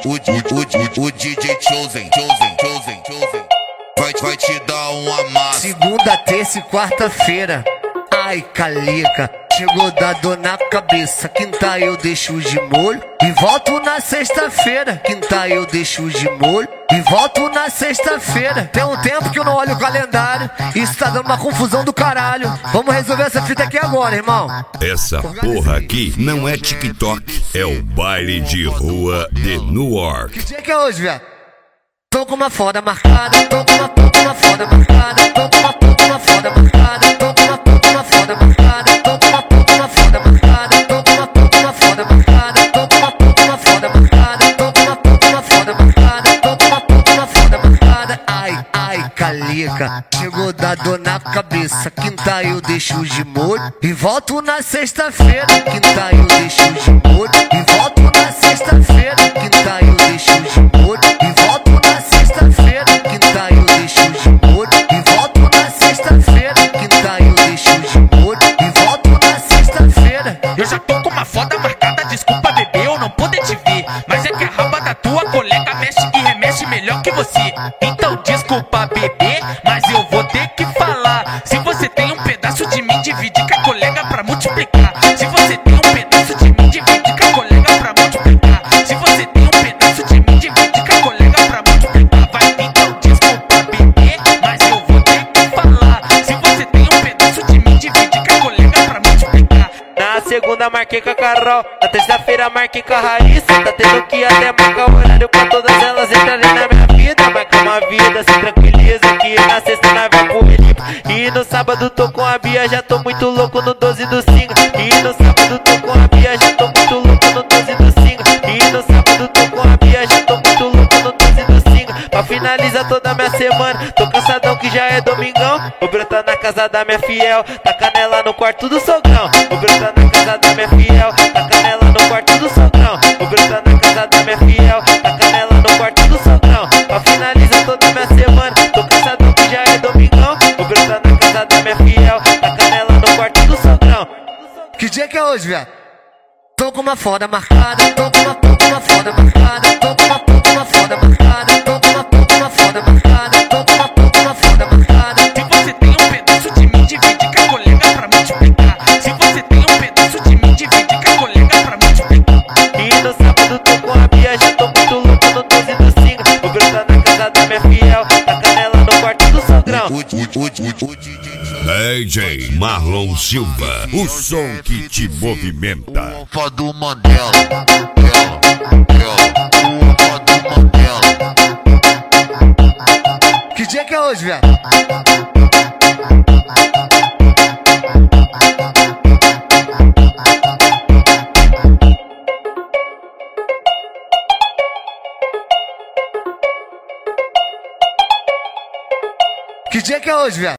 O DJ Chosen vai te dar um amasso. Segunda, terça e quarta-feira, ai calica, chegou da dor na cabeça. Quinta eu deixo de molho e volto na sexta-feira. Quinta eu deixo de molho e volto na sexta-feira. Tem um tempo que eu não olho o calendário, isso tá dando uma confusão do caralho. Vamos resolver essa fita aqui agora, irmão. Essa porra aqui não é TikTok, é o baile de rua de Newark. Que dia que é hoje, velho? Tô com uma foda marcada, tô com uma foda marcada, tô com uma foda marcada, tô com uma foda marcada, tô com uma foda marcada, tô com uma foda marcada, tô com uma foda marcada, tô com uma foda marcada, tô com uma foda marcada. Ai calica, chegou da dor na cabeça. Quinta eu deixo de molho e volto na sexta-feira. Quinta eu deixo de molho e volto na sexta-feira. Quinta eu deixo de molho e volto na sexta-feira. Quinta eu deixo de molho e volto na sexta-feira. Quinta eu deixo de molho e volto na sexta-feira. Eu já tô com uma foda marcada, desculpa bebê, eu não poder te ver, mas é que a raba da tua colega mexe e remexe melhor que você. Então desculpa bebê, mas eu vou ter que falar. Se você tem um pedaço de mim, divide com a colega pra multiplicar. Se você tem um pedaço de mim, divide com a colega pra multiplicar. Se você tem um pedaço de mim, divide com a colega pra multiplicar. Vai, então desculpa bebê, mas eu vou ter que falar. Se você tem um pedaço de mim, divide com a colega pra multiplicar. Na segunda marquei com a Carol, na terça-feira marquei com a Raíssa. Tá tendo que até marcar o horário pra todas elas entrarem na minha vida. Marca uma vida, se tranquiliza que na sexta nós vai pro Felipe. E no sábado tô com a Bia, já tô muito louco no 12 do Singa. E no sábado tô com a Bia, já tô muito louco no 12 do Singa. E no sábado tô com a Bia, já tô muito louco no 12 do Singa. Pra finalizar toda a minha semana, tô cansadão que já é domingão. Vou brotar na casa da minha fiel, tá canela no quarto do sogrão. Vou brotar na casa da minha fiel, tá canela no quarto do sogrão. Vou brotar na casa da minha fiel, tá canela no quarto do sogrão. Pra finalizar toda a minha semana, tô cansadão que já é domingão. Vou brotar na casa da minha fiel, tá canela no quarto do sogrão. Que dia que é hoje, velho? Tô com uma foda marcada, tô com uma foda marcada, tô com uma foda marcada, tô com uma foda marcada, tô com uma foda marcada. Se você tem um pedaço de mim, divide com a colega pra multiplicar. Se você tem um pedaço de mim, divide com a colega pra multiplicar. E no sábado tô com a Bia, já tô muito louco no 12 do Singa. Vou brotar na casa da minha fiel, tá canela no quarto do sogrão. DJ Marlon Silva, o som que te movimenta. O alfa do Mandela, o alfa do Mandela. Que dia que é hoje, velho? Que dia que é hoje, velho?